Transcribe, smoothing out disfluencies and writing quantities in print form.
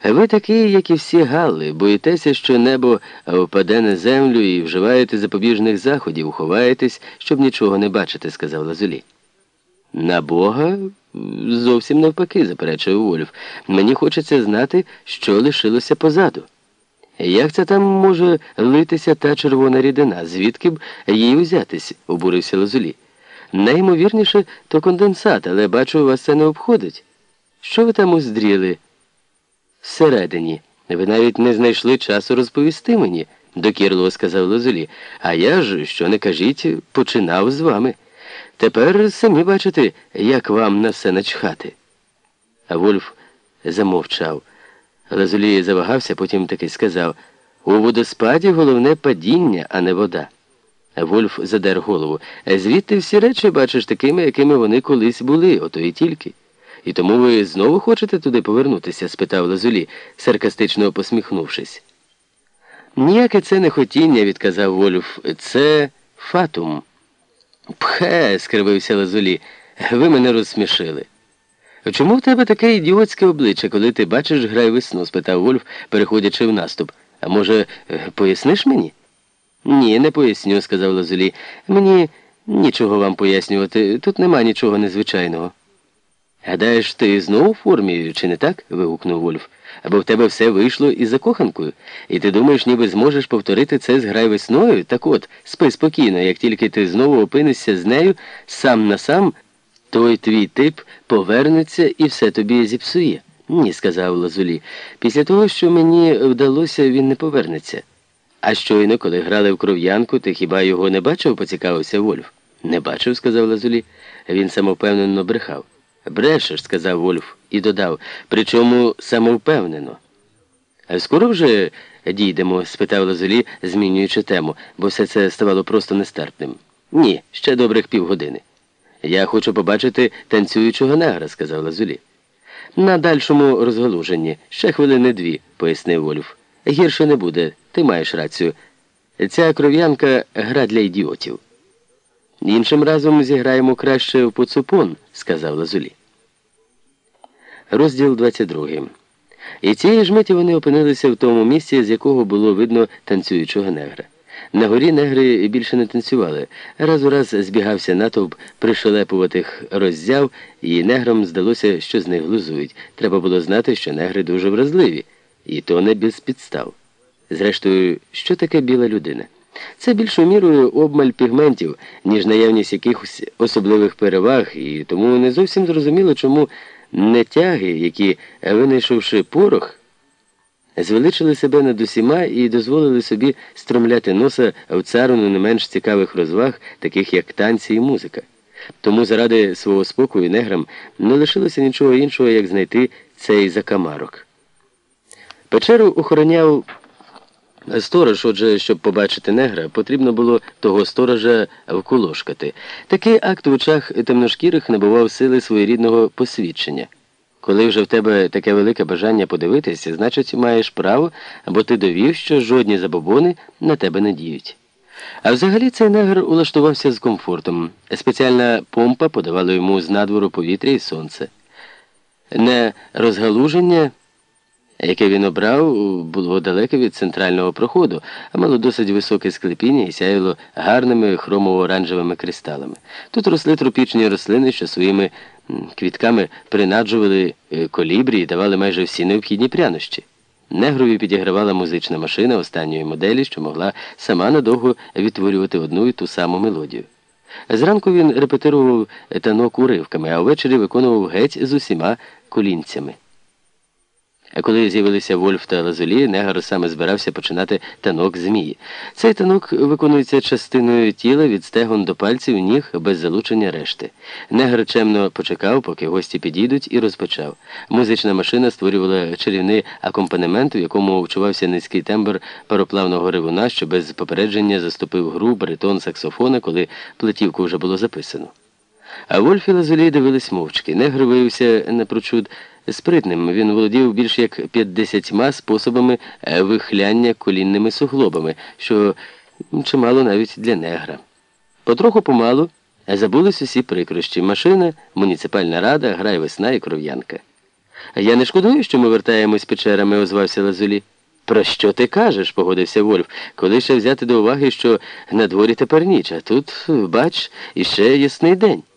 Ви такі, як і всі галли, боїтеся, що небо впаде на землю і вживаєте запобіжних заходів, ховаєтесь, щоб нічого не бачити, сказав Лазулі. На Бога зовсім навпаки, заперечив Вольф. Мені хочеться знати, що лишилося позаду. Як це там може литися та червона рідина? Звідки б їй узятись? Обурився Лазулі. Найімовірніше, то конденсат, але бачу, вас це не обходить. Що ви там уздріли? Всередині. Ви навіть не знайшли часу розповісти мені, докірливо сказав Лазулі. А я ж, що не кажіть, починав з вами. Тепер самі бачите, як вам на все начхати. А Вольф замовчав. Лазулі завагався, потім таки сказав: у водоспаді головне падіння, а не вода. Вольф задер голову. Звідти всі речі бачиш такими, якими вони колись були, ото і тільки. І тому ви знову хочете туди повернутися? Спитав Лазулі, саркастично посміхнувшись. Ніяке це не хотіння, відказав Вольф, це фатум. Пхе, скривився Лазулі, ви мене розсмішили. Чому в тебе таке ідіотське обличчя, коли ти бачиш грай весну? Спитав Вольф, переходячи в наступ. А може, поясниш мені? Ні, не поясню, сказав Лазулі. Мені нічого вам пояснювати, тут нема нічого незвичайного. Гадаєш, ти знову в формі, чи не так? Вигукнув Вольф. Або в тебе все вийшло із закоханкою, і ти думаєш, ніби зможеш повторити це з грай весною? Так от, спи спокійно, як тільки ти знову опинишся з нею сам на сам, той твій тип повернеться і все тобі зіпсує. Ні, сказав Лазулі. Після того, що мені вдалося, він не повернеться. А щойно, коли грали в кров'янку, ти хіба його не бачив, поцікавився Вольф. Не бачив, сказав Лазулі. Він самовпевнено брехав. Брешеш, сказав Вольф і додав, причому самовпевнено. А скоро вже дійдемо? Спитав Лазулі, змінюючи тему, бо все це ставало просто нестерпним. Ні, ще добрих півгодини. Я хочу побачити танцюючого негра, сказав Лазулі. На дальшому розгалуженні. Ще хвилини 2, пояснив Вольф. Гірше не буде, ти маєш рацію. Ця кров'янка – гра для ідіотів. Іншим разом зіграємо краще в поцупон, сказав Лазулі. Розділ 22. І цієї ж миті вони опинилися в тому місці, з якого було видно танцюючого негра. На горі негри більше не танцювали. Раз у раз збігався натовп пришелепуватих роззяв, і неграм здалося, що з них глузують. Треба було знати, що негри дуже вразливі. І то не без підстав. Зрештою, що таке біла людина? Це більшою мірою обмаль пігментів, ніж наявність якихось особливих переваг, і тому не зовсім зрозуміло, чому нетяги, які, винайшовши порох, звеличили себе над усіма і дозволили собі стромляти носа в царину не менш цікавих розваг, таких як танці і музика. Тому заради свого спокою неграм не лишилося нічого іншого, як знайти цей закамарок. Печеру охороняв сторож, отже, щоб побачити негра, потрібно було того сторожа вколошкати. Такий акт в очах темношкірих набував сили своєрідного посвідчення. Коли вже в тебе таке велике бажання подивитися, значить маєш право, бо ти довів, що жодні забобони на тебе не діють. А взагалі цей негр улаштувався з комфортом. Спеціальна помпа подавала йому з надвору повітря і сонце. Не розгалуження, яке він обрав, було далеке від центрального проходу, а мало досить високе склепіння і сяяло гарними хромово-оранжевими кристалами. Тут росли тропічні рослини, що своїми квітками принаджували колібрі і давали майже всі необхідні прянощі. Негрові підігравала музична машина останньої моделі, що могла сама надовго відтворювати одну і ту саму мелодію. Зранку він репетирував танок уривками, а ввечері виконував геть з усіма колінцями. А коли з'явилися Вольф та Лазулі, негр саме збирався починати танок змії. Цей танок виконується частиною тіла від стегон до пальців ніг без залучення решти. Негр чемно почекав, поки гості підійдуть, і розпочав. Музична машина створювала чарівний акомпанемент, у якому вчувався низький тембр пароплавного ревуна, що без попередження заступив гру баритон саксофона, коли платівку вже було записано. А Вольф і Лазулі дивились мовчки. Негр виявився напрочуд спритним. Він володів більш як 50 способами вихляння колінними суглобами, що чимало навіть для негра. Потроху-помалу забулись усі прикрощі. Машина, муніципальна рада, грай весна і кров'янка. Я не шкодую, що ми вертаємось печерами, озвався Лазулі. Про що ти кажеш, погодився Вольф, коли ще взяти до уваги, що на дворі тепер ніч, а тут, бач, іще ясний день.